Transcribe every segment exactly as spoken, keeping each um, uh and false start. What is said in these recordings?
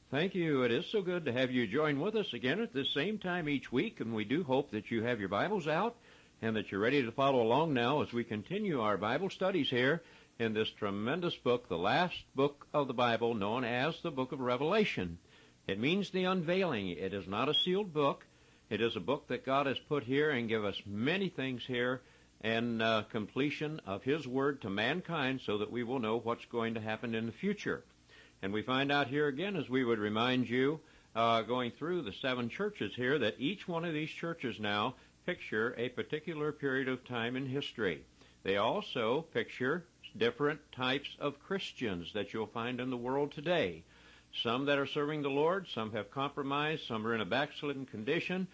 Thank you. It is so good to have you join with us again at this same time each week, and we do hope that you have your Bibles out and that you're ready to follow along now as we continue our Bible studies here in this tremendous book, the last book of the Bible, known as the Book of Revelation. It means the unveiling. It is not a sealed book. It is a book that God has put here and give us many things here and uh, completion of His Word to mankind so that we will know what's going to happen in the future. And we find out here again, as we would remind you, uh, going through the seven churches here, that each one of these churches now picture a particular period of time in history. They also picture different types of Christians that you'll find in the world today. Some that are serving the Lord, some have compromised, some are in a backslidden condition,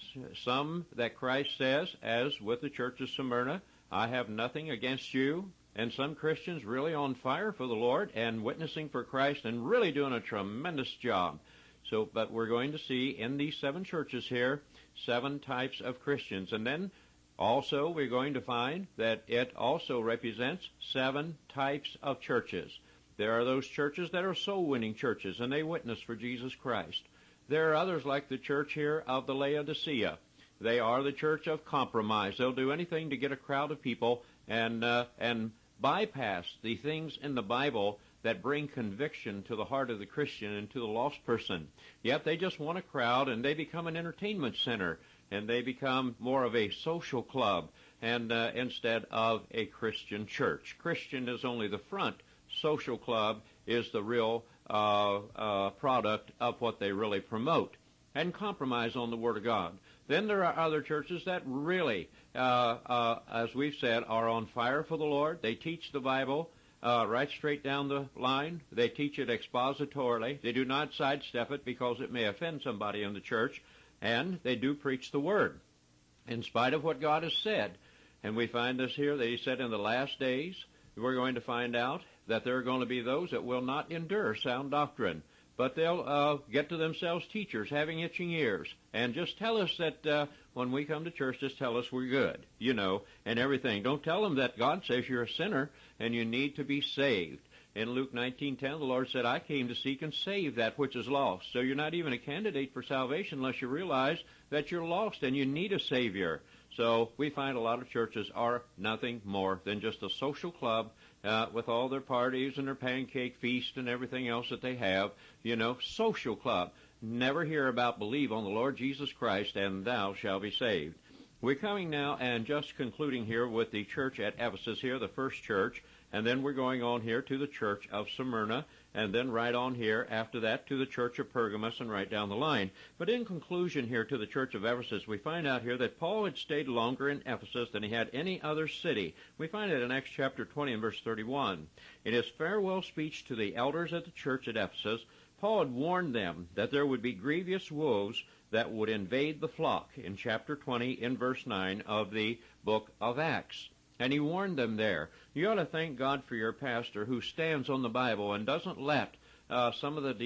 some that Christ says, as with the church of Smyrna, I have nothing against you, and some Christians really on fire for the Lord and witnessing for Christ and really doing a tremendous job. So, but we're going to see in these seven churches here, seven types of Christians. And then also we're going to find that it also represents seven types of churches. There are those churches that are soul-winning churches, and they witness for Jesus Christ. There are others like the church here of the Laodicea. They are the church of compromise. They'll do anything to get a crowd of people and uh, and bypass the things in the Bible that bring conviction to the heart of the Christian and to the lost person. Yet they just want a crowd, and they become an entertainment center, and they become more of a social club and uh, instead of a Christian church. Christian is only the front. Social club is the real uh, uh, product of what they really promote and compromise on the Word of God. Then there are other churches that really, uh, uh, as we've said, are on fire for the Lord. They teach the Bible uh, right straight down the line. They teach it expositorily. They do not sidestep it because it may offend somebody in the church. And they do preach the Word in spite of what God has said. And we find this here that He said in the last days, we're going to find out that there are going to be those that will not endure sound doctrine, but they'll uh, get to themselves teachers having itching ears and just tell us that uh, when we come to church, just tell us we're good, you know, and everything. Don't tell them that God says you're a sinner and you need to be saved. In Luke nineteen ten, the Lord said, I came to seek and save that which is lost. So you're not even a candidate for salvation unless you realize that you're lost and you need a Savior. So we find a lot of churches are nothing more than just a social club uh, with all their parties and their pancake feast and everything else that they have. You know, social club. Never hear about believe on the Lord Jesus Christ and thou shalt be saved. We're coming now and just concluding here with the church at Ephesus here, the first church, and then we're going on here to the church of Smyrna, and then right on here after that to the church of Pergamos and right down the line. But in conclusion here to the church of Ephesus, we find out here that Paul had stayed longer in Ephesus than he had any other city. We find it in Acts chapter twenty and verse thirty-one. In his farewell speech to the elders at the church at Ephesus, Paul had warned them that there would be grievous wolves that would invade the flock in chapter twenty in verse nine of the book of Acts. And he warned them there. You ought to thank God for your pastor who stands on the Bible and doesn't let uh, some of the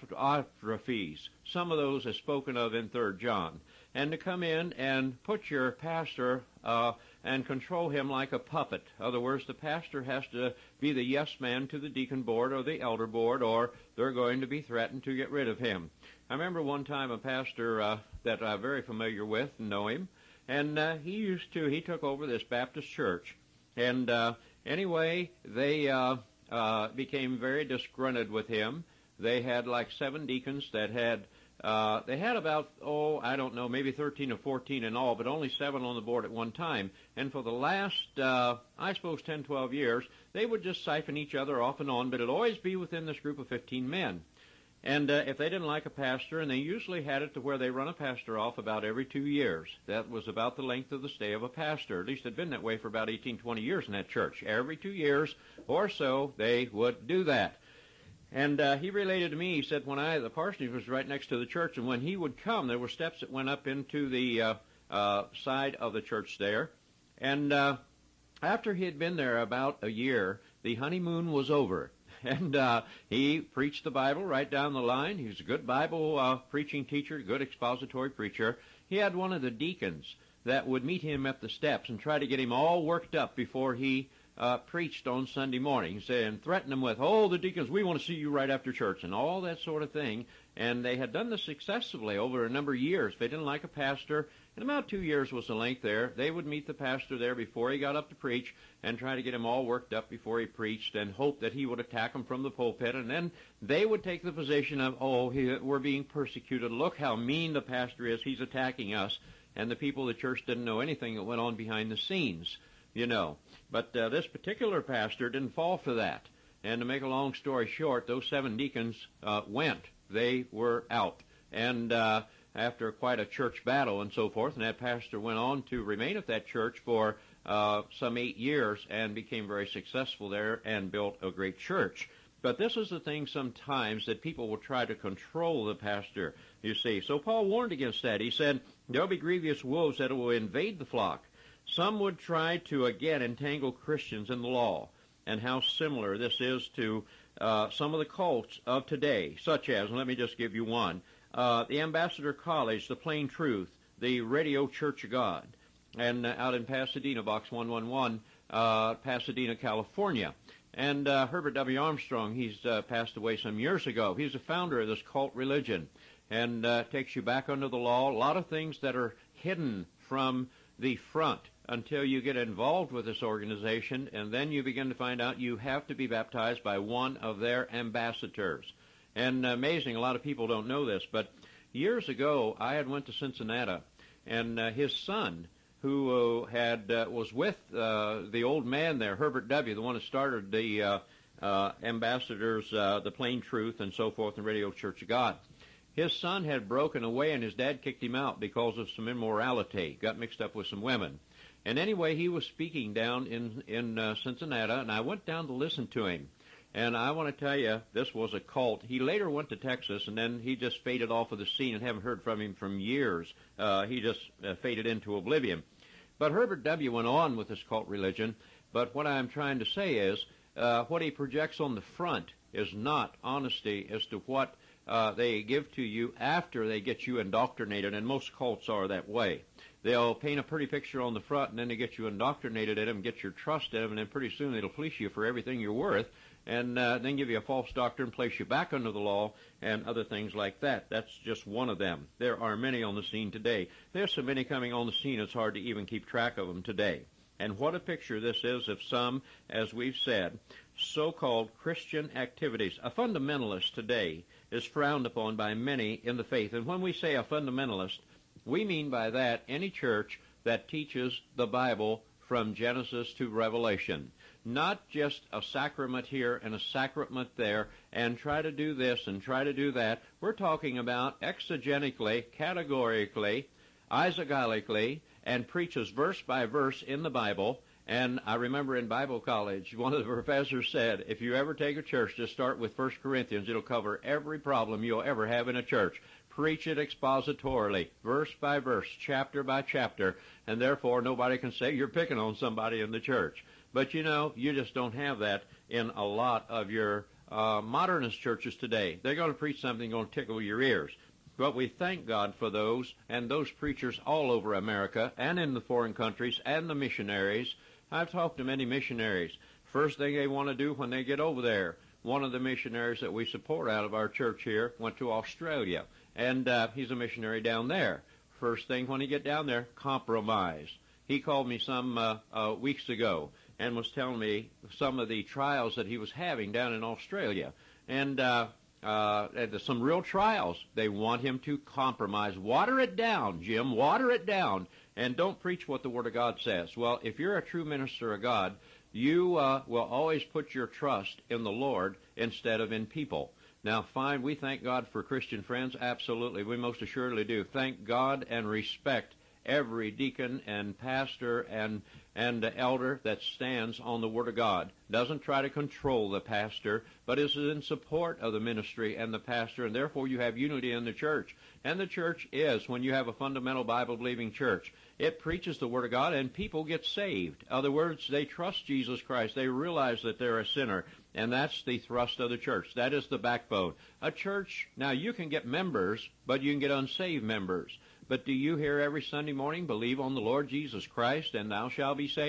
Diotrephes, some of those as spoken of in Third John, and to come in and put your pastor uh, and control him like a puppet. In other words, the pastor has to be the yes man to the deacon board or the elder board, or they're going to be threatened to get rid of him. I remember one time a pastor uh, that I'm very familiar with and know him, and uh, he used to, he took over this Baptist church. And uh, anyway, they uh, uh, became very disgruntled with him. They had like seven deacons that had, uh, they had about, oh, I don't know, maybe thirteen or fourteen in all, but only seven on the board at one time. And for the last, uh, I suppose, ten, twelve years, they would just siphon each other off and on, but it'd always be within this group of fifteen men. And uh, if they didn't like a pastor, and they usually had it to where they run a pastor off about every two years. That was about the length of the stay of a pastor. At least it had been that way for about eighteen, twenty years in that church. Every two years or so, they would do that. And uh, he related to me, he said, when I, the parsonage was right next to the church, and when he would come, there were steps that went up into the uh, uh, side of the church there. And uh, after he had been there about a year, the honeymoon was over. And uh, he preached the Bible right down the line. He was a good Bible uh, preaching teacher, good expository preacher. He had one of the deacons that would meet him at the steps and try to get him all worked up before he uh, preached on Sunday mornings and threatened them with, oh, the deacons, we want to see you right after church, and all that sort of thing. And they had done this successfully over a number of years. They didn't like a pastor, and about two years was the length there. They would meet the pastor there before he got up to preach and try to get him all worked up before he preached and hope that he would attack them from the pulpit. And then they would take the position of, oh, he, we're being persecuted. Look how mean the pastor is. He's attacking us. And the people of the church didn't know anything that went on behind the scenes, you know. But uh, this particular pastor didn't fall for that. And to make a long story short, those seven deacons uh, went. They were out. And uh, after quite a church battle and so forth, and that pastor went on to remain at that church for uh, some eight years and became very successful there and built a great church. But this is the thing sometimes that people will try to control the pastor, you see. So Paul warned against that. He said, there will be grievous wolves that will invade the flock. Some would try to, again, entangle Christians in the law, and how similar this is to uh, some of the cults of today, such as, and let me just give you one, uh, the Ambassador College, the Plain Truth, the Radio Church of God, and uh, out in Pasadena, Box one one one, uh, Pasadena, California. And uh, Herbert W. Armstrong, he's uh, passed away some years ago. He's the founder of this cult religion, and uh, takes you back under the law, a lot of things that are hidden from the front until you get involved with this organization, and then you begin to find out you have to be baptized by one of their ambassadors. And amazing, a lot of people don't know this, but years ago I had went to Cincinnati, and uh, his son, who uh, had uh, was with uh, the old man there, Herbert W., the one who started the uh, uh, ambassadors, uh, the Plain Truth, and so forth, and Radio Church of God. His son had broken away, and his dad kicked him out because of some immorality, got mixed up with some women. And anyway, he was speaking down in, in uh, Cincinnati, and I went down to listen to him. And I want to tell you, this was a cult. He later went to Texas, and then he just faded off of the scene, and haven't heard from him from years. Uh, he just uh, faded into oblivion. But Herbert W. went on with this cult religion. But what I'm trying to say is, uh, what he projects on the front is not honesty as to what uh, they give to you after they get you indoctrinated, and most cults are that way. They'll paint a pretty picture on the front, and then they get you indoctrinated in them, get your trust in them, and then pretty soon it'll fleece you for everything you're worth, and uh, then give you a false doctrine, place you back under the law, and other things like that. That's just one of them. There are many on the scene today. There's so many coming on the scene, it's hard to even keep track of them today. And what a picture this is of some, as we've said, so-called Christian activities. A fundamentalist today is frowned upon by many in the faith. And when we say a fundamentalist, we mean by that any church that teaches the Bible from Genesis to Revelation. Not just a sacrament here and a sacrament there and try to do this and try to do that. We're talking about exegetically, categorically, eisegetically, and preaches verse by verse in the Bible. And I remember in Bible college, one of the professors said, if you ever take a church, just start with First Corinthians. It'll cover every problem you'll ever have in a church. Preach it expositorily, verse by verse, chapter by chapter, and therefore nobody can say you're picking on somebody in the church. But, you know, you just don't have that in a lot of your uh, modernist churches today. They're going to preach something going to tickle your ears. But we thank God for those and those preachers all over America and in the foreign countries and the missionaries. I've talked to many missionaries. First thing they want to do when they get over there, one of the missionaries that we support out of our church here went to Australia, and uh, he's a missionary down there. First thing when he get down there, compromise. He called me some uh, uh, weeks ago and was telling me some of the trials that he was having down in Australia. And uh, uh, there's some real trials. They want him to compromise. Water it down, Jim, water it down, and don't preach what the Word of God says. Well, if you're a true minister of God, you uh, will always put your trust in the Lord instead of in people. Now, fine, we thank God for Christian friends. Absolutely, we most assuredly do. Thank God and respect every deacon and pastor and and elder that stands on the Word of God. Doesn't try to control the pastor, but is in support of the ministry and the pastor, and therefore you have unity in the church. And the church is, when you have a fundamental Bible-believing church, it preaches the Word of God and people get saved. In other words, they trust Jesus Christ. They realize that they're a sinner, and that's the thrust of the church. That is the backbone. A church, now you can get members, but you can get unsaved members. But do you hear every Sunday morning, believe on the Lord Jesus Christ, and thou shalt be saved?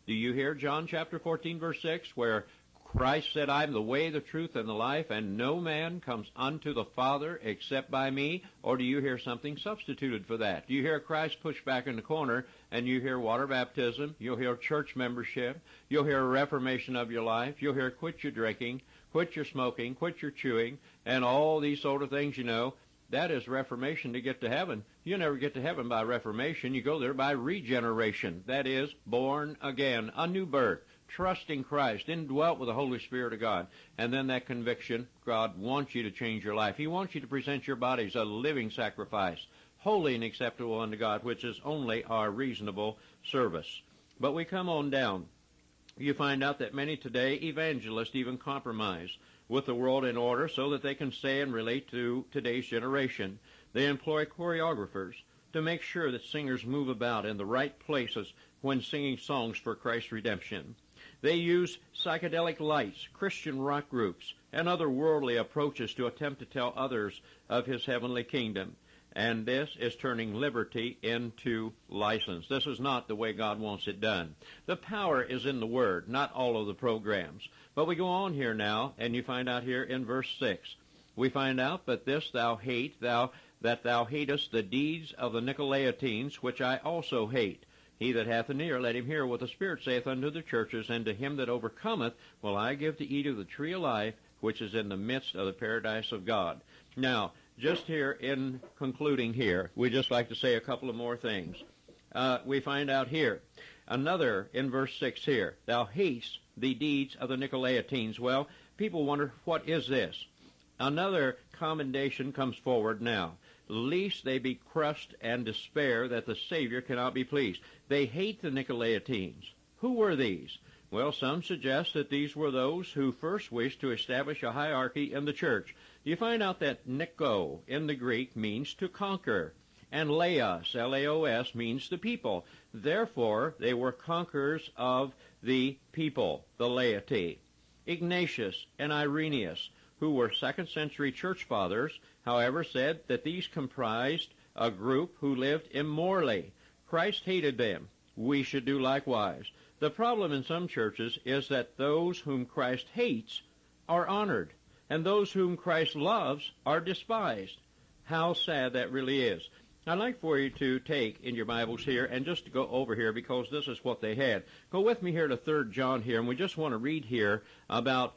Do you hear John chapter fourteen, verse six, where Christ said, I am the way, the truth, and the life, and no man comes unto the Father except by me? Or do you hear something substituted for that? Do you hear Christ pushed back in the corner, and you hear water baptism, you'll hear church membership, you'll hear a reformation of your life, you'll hear quit your drinking, quit your smoking, quit your chewing, and all these sort of things, you know. That is reformation to get to heaven. You never get to heaven by reformation. You go there by regeneration. That is, born again, a new birth, trusting Christ, indwelt with the Holy Spirit of God. And then that conviction, God wants you to change your life. He wants you to present your bodies a living sacrifice, holy and acceptable unto God, which is only our reasonable service. But we come on down. You find out that many today, evangelists, even compromise with the world in order so that they can say and relate to today's generation. They employ choreographers to make sure that singers move about in the right places when singing songs for Christ's redemption. They use psychedelic lights, Christian rock groups, and other worldly approaches to attempt to tell others of his heavenly kingdom. And this is turning liberty into license. This is not the way God wants it done. The power is in the Word, not all of the programs. But we go on here now, and you find out here in verse six. We find out, but this thou hate, thou that thou hatest the deeds of the Nicolaitans, which I also hate. He that hath an ear, let him hear what the Spirit saith unto the churches, and to him that overcometh will I give to eat of the tree of life, which is in the midst of the paradise of God. Now, just here in concluding here, we just like to say a couple of more things. Uh, we find out here, another in verse six here, thou hatest the deeds of the Nicolaitans. Well, people wonder, what is this? Another commendation comes forward now. Lest they be crushed and despair that the Savior cannot be pleased. They hate the Nicolaitans. Who were these? Well, some suggest that these were those who first wished to establish a hierarchy in the church. You find out that Nico in the Greek means to conquer, and Laos, L A O S, means the people. Therefore, they were conquerors of the people, the laity. Ignatius and Irenaeus, who were second century church fathers, however, said that these comprised a group who lived immorally. Christ hated them. We should do likewise. The problem in some churches is that those whom Christ hates are honored, and those whom Christ loves are despised. How sad that really is. I'd like for you to take in your Bibles here and just to go over here because this is what they had. Go with me here to Third John here, and we just want to read here about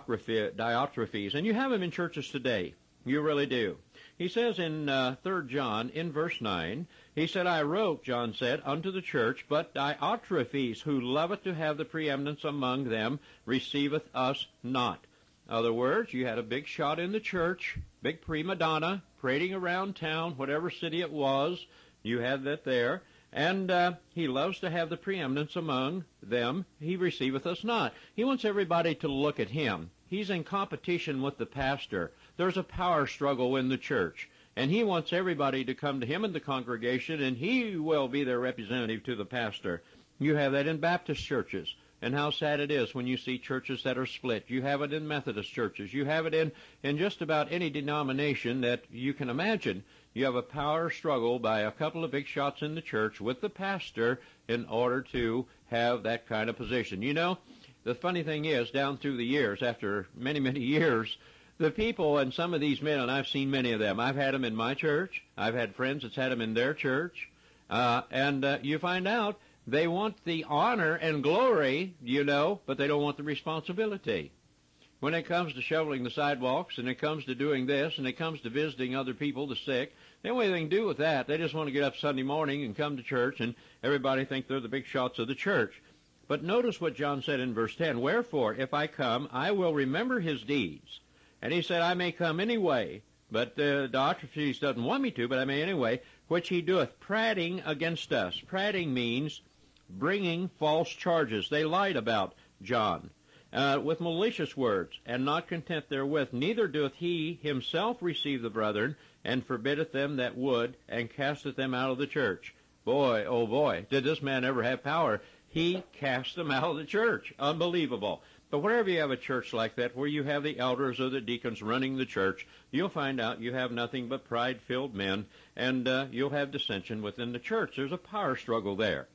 Diotrephes. And you have them in churches today. You really do. He says in uh, Third John, in verse nine, he said, I wrote, John said, unto the church, but Diotrephes, who loveth to have the preeminence among them, receiveth us not. In other words, you had a big shot in the church, big prima donna, parading around town, whatever city it was, you had that there, and uh, he loves to have the preeminence among them. He receiveth us not. He wants everybody to look at him. He's in competition with the pastor. There's a power struggle in the church, and he wants everybody to come to him in the congregation, and he will be their representative to the pastor. You have that in Baptist churches. And how sad it is when you see churches that are split. You have it in Methodist churches. You have it in, in just about any denomination that you can imagine. You have a power struggle by a couple of big shots in the church with the pastor in order to have that kind of position. You know, the funny thing is, down through the years, after many, many years, the people and some of these men, and I've seen many of them, I've had them in my church. I've had friends that's had them in their church. Uh, and uh, you find out, they want the honor and glory, you know, but they don't want the responsibility. When it comes to shoveling the sidewalks, and it comes to doing this, and it comes to visiting other people, the sick, they don't have anything to do with that. They just want to get up Sunday morning and come to church, and everybody think they're the big shots of the church. But notice what John said in verse ten, Wherefore, if I come, I will remember his deeds. And he said, I may come anyway, but uh, Diotrephes doesn't want me to, but I may anyway, which he doeth prating against us. Prating means bringing false charges. They lied about John uh, with malicious words, and not content therewith, neither doth he himself receive the brethren, and forbiddeth them that would, and casteth them out of the church. Boy, oh boy, did this man ever have power. He cast them out of the church. Unbelievable. But wherever you have a church like that, where you have the elders or the deacons running the church, you'll find out you have nothing but pride-filled men, and uh, you'll have dissension within the church. There's a power struggle there.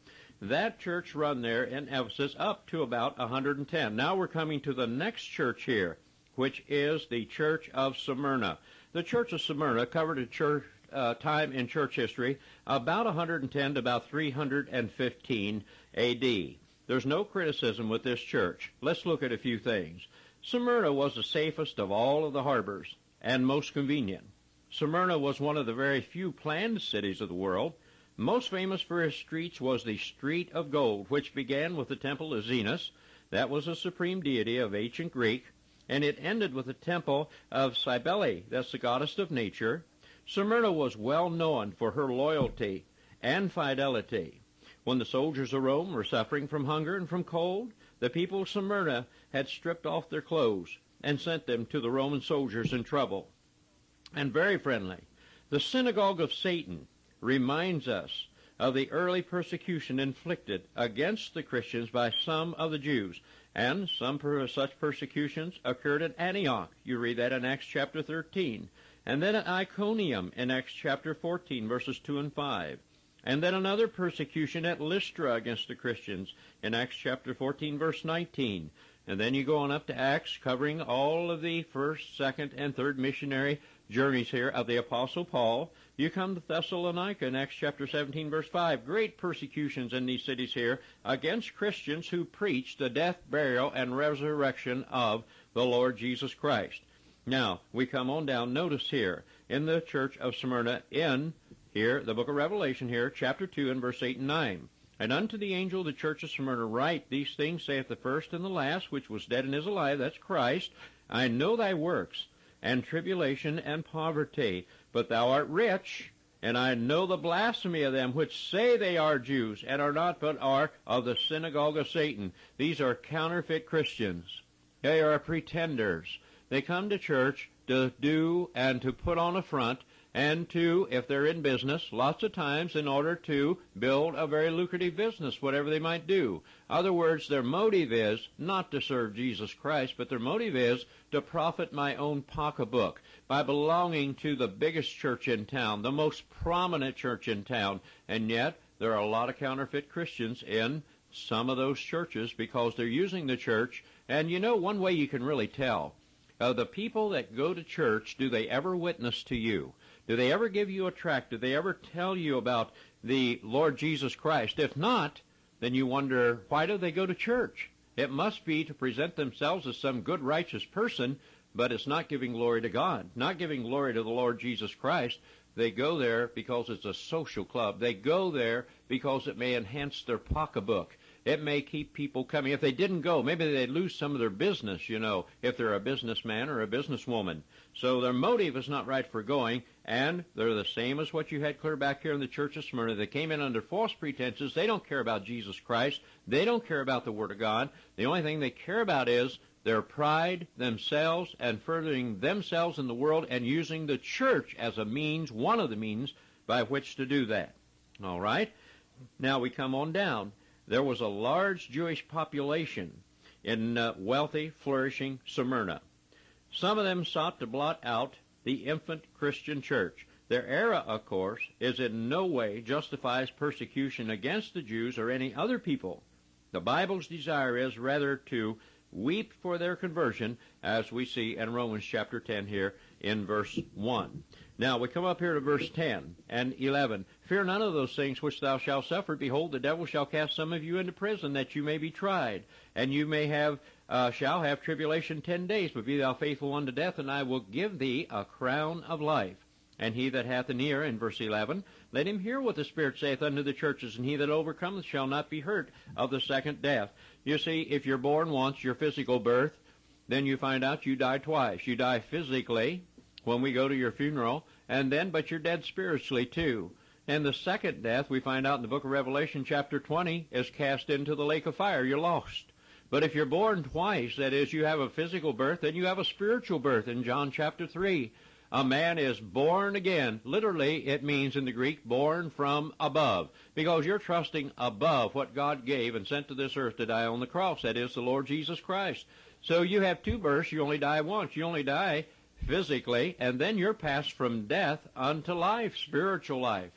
That church run there in Ephesus up to about one hundred ten. Now we're coming to the next church here, which is the Church of Smyrna. The Church of Smyrna covered a church uh, time in church history about one hundred ten to about three hundred fifteen A D. There's no criticism with this church. Let's look at a few things. Smyrna was the safest of all of the harbors and most convenient. Smyrna was one of the very few planned cities of the world. Most famous for its streets was the Street of Gold, which began with the temple of Zenus. That was a supreme deity of ancient Greek. And it ended with the temple of Cybele, that's the goddess of nature. Smyrna was well known for her loyalty and fidelity. When the soldiers of Rome were suffering from hunger and from cold, the people of Smyrna had stripped off their clothes and sent them to the Roman soldiers in trouble. And very friendly. The synagogue of Satan reminds us of the early persecution inflicted against the Christians by some of the Jews. And some per- such persecutions occurred at Antioch. You read that in Acts chapter thirteen. And then at Iconium in Acts chapter fourteen, verses two and five. And then another persecution at Lystra against the Christians in Acts chapter fourteen, verse nineteen. And then you go on up to Acts, covering all of the first, second, and third missionary journeys here of the Apostle Paul. You come to Thessalonica in Acts chapter seventeen, verse five. Great persecutions in these cities here against Christians who preach the death, burial, and resurrection of the Lord Jesus Christ. Now, we come on down. Notice here in the church of Smyrna in here, the book of Revelation here, chapter two and verse eight and nine. And unto the angel of the church of Smyrna write, These things saith the first and the last, which was dead and is alive, that's Christ. I know thy works, and tribulation and poverty, but thou art rich, and I know the blasphemy of them which say they are Jews, and are not, but are of the synagogue of Satan. These are counterfeit Christians. They are pretenders. They come to church to do and to put on a front, and to, if they're in business, lots of times in order to build a very lucrative business, whatever they might do. In other words, their motive is not to serve Jesus Christ, but their motive is to profit my own pocketbook by belonging to the biggest church in town, the most prominent church in town. And yet, there are a lot of counterfeit Christians in some of those churches because they're using the church. And you know, one way you can really tell, uh, the people that go to church, do they ever witness to you? Do they ever give you a tract? Do they ever tell you about the Lord Jesus Christ? If not, then you wonder, why do they go to church? It must be to present themselves as some good, righteous person, but it's not giving glory to God, not giving glory to the Lord Jesus Christ. They go there because it's a social club. They go there because it may enhance their pocketbook. It may keep people coming. If they didn't go, maybe they'd lose some of their business, you know, if they're a businessman or a businesswoman. So their motive is not right for going, and they're the same as what you had clear back here in the church of Smyrna. They came in under false pretenses. They don't care about Jesus Christ. They don't care about the Word of God. The only thing they care about is their pride, themselves, and furthering themselves in the world and using the church as a means, one of the means, by which to do that. All right? Now we come on down. There was a large Jewish population in uh, wealthy, flourishing Smyrna. Some of them sought to blot out the infant Christian church. Their error, of course, is in no way justifies persecution against the Jews or any other people. The Bible's desire is rather to weep for their conversion, as we see in Romans chapter ten here in verse one. Now, we come up here to verse ten and eleven. Fear none of those things which thou shalt suffer. Behold, the devil shall cast some of you into prison, that you may be tried. And you may have, uh, shall have tribulation ten days. But be thou faithful unto death, and I will give thee a crown of life. And he that hath an ear, in verse eleven, let him hear what the Spirit saith unto the churches. And he that overcometh shall not be hurt of the second death. You see, if you're born once, your physical birth, then you find out you die twice. You die physically when we go to your funeral, and then, but you're dead spiritually too. And the second death, we find out in the book of Revelation chapter twenty, is cast into the lake of fire. You're lost. But if you're born twice, that is, you have a physical birth, then you have a spiritual birth in John chapter three. A man is born again. Literally, it means in the Greek, born from above, because you're trusting above what God gave and sent to this earth to die on the cross. That is the Lord Jesus Christ. So you have two births. You only die once. You only die physically, and then you're passed from death unto life, spiritual life.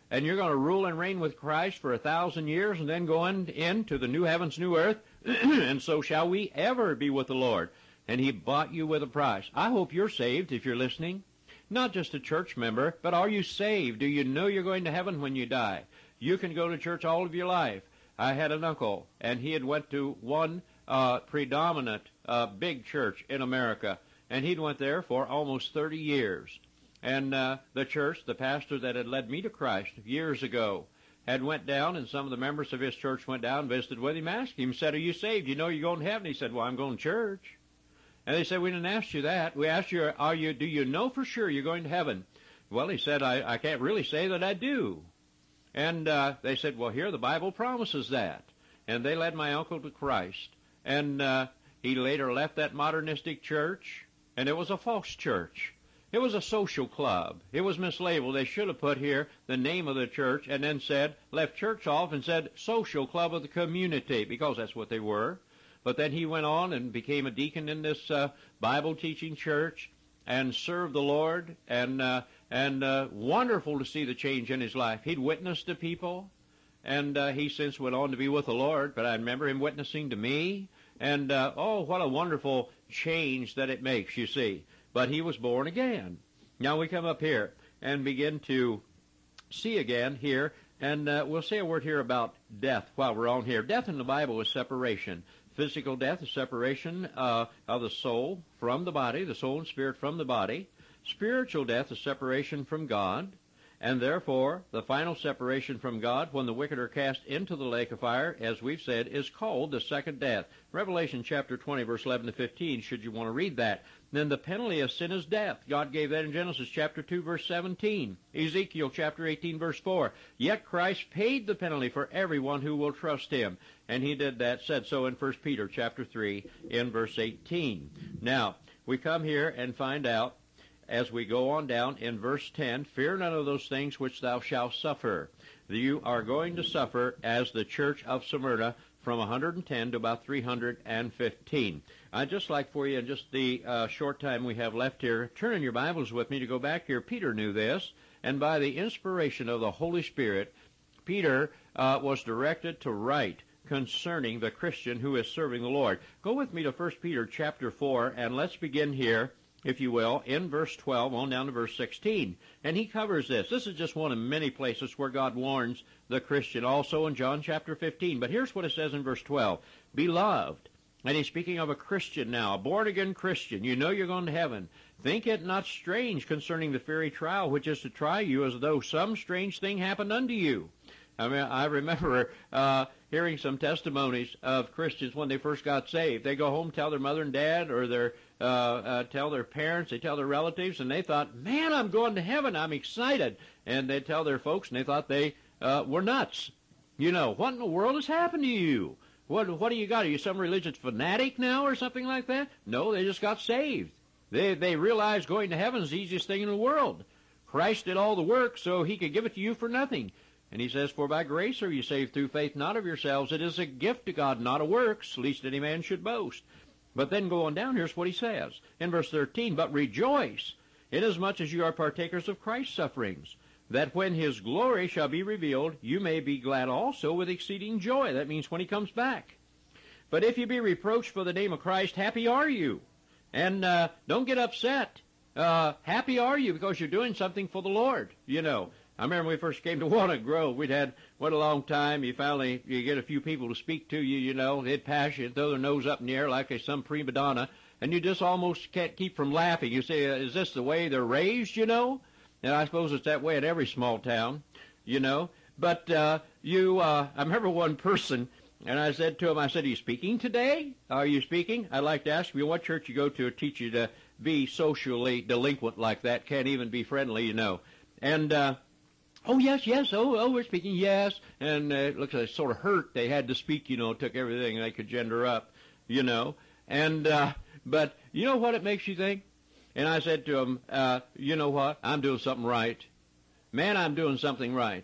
and you're going to rule and reign with Christ for a thousand years and then go in, into the new heavens, new earth, and so shall we ever be with the Lord. And he bought you with a price. I hope you're saved if you're listening. Not just a church member, but are you saved? Do you know you're going to heaven when you die? You can go to church all of your life. I had an uncle, and he had went to one uh, predominant uh, big church in America, and he'd went there for almost thirty years. And uh, the church, the pastor that had led me to Christ years ago, had went down, and some of the members of his church went down, visited with him, asked him, said, are you saved? You know you're going to heaven? He said, well, I'm going to church. And they said, we didn't ask you that. We asked you, are you, do you know for sure you're going to heaven? Well, he said, I, I can't really say that I do. And uh, they said, well, here the Bible promises that. And they led my uncle to Christ. And uh, he later left that modernistic church, and it was a false church. It was a social club. It was mislabeled. They should have put here the name of the church and then said, left church off and said social club of the community, because that's what they were. But then he went on and became a deacon in this uh, Bible-teaching church and served the Lord, and uh, and uh, wonderful to see the change in his life. He'd witnessed to people, and uh, he since went on to be with the Lord, but I remember him witnessing to me, and uh, oh, what a wonderful change that it makes, you see. But he was born again. Now we come up here and begin to see again here, and uh, we'll say a word here about death while we're on here. Death in the Bible is separation. Physical death is separation uh, of the soul from the body, the soul and spirit from the body. Spiritual death is separation from God, and therefore the final separation from God when the wicked are cast into the lake of fire, as we've said, is called the second death. Revelation chapter twenty, verse eleven to fifteen, should you want to read that. Then the penalty of sin is death. God gave that in Genesis chapter two, verse seventeen. Ezekiel chapter eighteen, verse four. Yet Christ paid the penalty for everyone who will trust him. And he did that, said so in First Peter chapter three, in verse eighteen. Now, we come here and find out, as we go on down in verse ten, fear none of those things which thou shalt suffer. You are going to suffer as the church of Smyrna from one hundred ten to about three hundred fifteen. I'd just like for you, in just the uh, short time we have left here, turn in your Bibles with me to go back here. Peter knew this, and by the inspiration of the Holy Spirit, Peter uh, was directed to write concerning the Christian who is serving the Lord. Go with me to First Peter chapter four, and let's begin here, if you will, in verse twelve on down to verse sixteen. And he covers this. This is just one of many places where God warns the Christian, also in John chapter fifteen. But here's what it says in verse twelve. Beloved, and he's speaking of a Christian now, a born-again Christian. You know you're going to heaven. Think it not strange concerning the fiery trial which is to try you, as though some strange thing happened unto you. I mean, I remember uh, hearing some testimonies of Christians when they first got saved. They go home, tell their mother and dad, or their uh, uh, tell their parents, they tell their relatives, and they thought, man, I'm going to heaven, I'm excited. And they tell their folks, and they thought they uh, were nuts. You know, what in the world has happened to you? What what do you got? Are you some religious fanatic now or something like that? No, they just got saved. They they realized going to heaven is the easiest thing in the world. Christ did all the work, so he could give it to you for nothing. And he says, for by grace are you saved through faith, not of yourselves. It is a gift to God, not of works, lest any man should boast. But then going down, here's what he says. In verse thirteen, but rejoice, inasmuch as you are partakers of Christ's sufferings, that when his glory shall be revealed, you may be glad also with exceeding joy. That means when he comes back. But if you be reproached for the name of Christ, happy are you. And uh, don't get upset. Uh, happy are you because you're doing something for the Lord, you know. I remember when we first came to Walnut Grove, we'd had, what a long time, you finally, you get a few people to speak to you, you know, they'd pass you, throw their nose up in the air like they're some prima donna, and you just almost can't keep from laughing. You say, is this the way they're raised, you know? And I suppose it's that way at every small town, you know. But uh, you, uh, I remember one person, and I said to him, I said, are you speaking today? Are you speaking? I'd like to ask you what church you go to to teach you to be socially delinquent like that, can't even be friendly, you know. And, uh, oh, yes, yes, oh, oh, we're speaking, yes. And uh, it looks like it sort of hurt. They had to speak, you know, took everything they could gender up, you know. And, uh, but you know what it makes you think? And I said to him, uh, you know what? I'm doing something right. Man, I'm doing something right.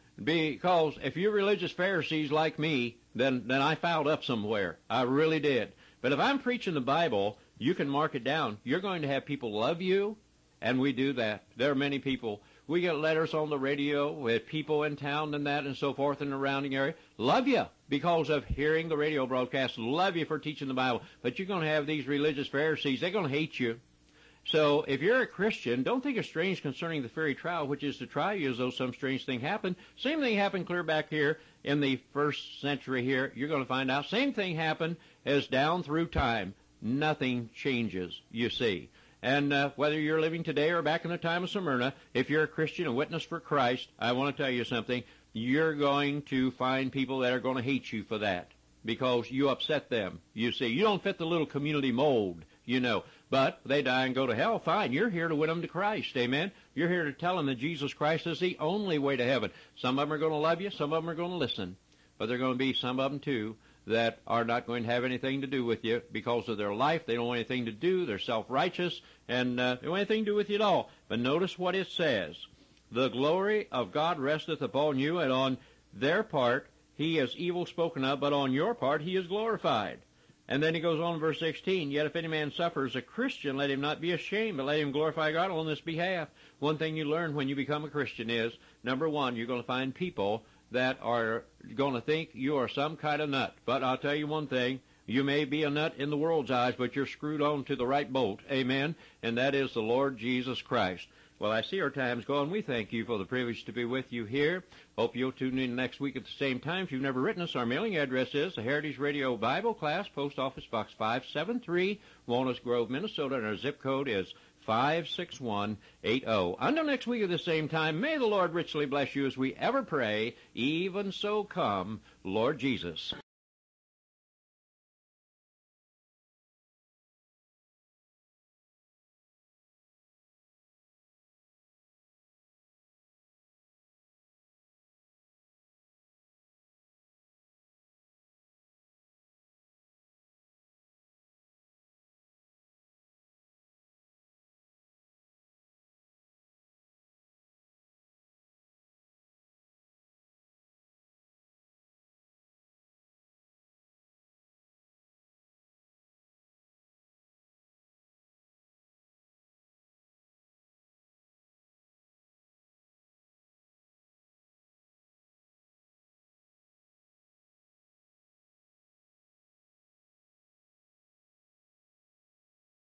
Because if you're religious Pharisees like me, then, then I fouled up somewhere. I really did. But if I'm preaching the Bible, you can mark it down. You're going to have people love you, and we do that. There are many people. We get letters on the radio with people in town and that and so forth in the surrounding area. Love you because of hearing the radio broadcast. Love you for teaching the Bible. But you're going to have these religious Pharisees. They're going to hate you. So if you're a Christian, don't think it's strange concerning the fiery trial, which is to try you as though some strange thing happened. Same thing happened clear back here in the first century here. You're going to find out. Same thing happened as down through time. Nothing changes, you see. And uh, whether you're living today or back in the time of Smyrna, if you're a Christian, a witness for Christ, I want to tell you something. You're going to find people that are going to hate you for that because you upset them. You see, you don't fit the little community mold, you know. But they die and go to hell, fine. You're here to win them to Christ, amen? You're here to tell them that Jesus Christ is the only way to heaven. Some of them are going to love you. Some of them are going to listen. But there are going to be some of them, too, that are not going to have anything to do with you because of their life. They don't want anything to do. They're self-righteous, and uh, they don't want anything to do with you at all. But notice what it says. The glory of God resteth upon you, and on their part he is evil spoken of, but on your part he is glorified. And then he goes on in verse sixteen, yet if any man suffer as a Christian, let him not be ashamed, but let him glorify God on this behalf. One thing you learn when you become a Christian is, number one, you're going to find people that are going to think you are some kind of nut. But I'll tell you one thing, you may be a nut in the world's eyes, but you're screwed on to the right bolt, amen, and that is the Lord Jesus Christ. Well, I see our time's gone. We thank you for the privilege to be with you here. Hope you'll tune in next week at the same time. If you've never written us, our mailing address is the Heritage Radio Bible Class, Post Office Box five seven three, Walnut Grove, Minnesota, and our zip code is five six one eight zero. Until next week at the same time, may the Lord richly bless you as we ever pray. Even so come, Lord Jesus.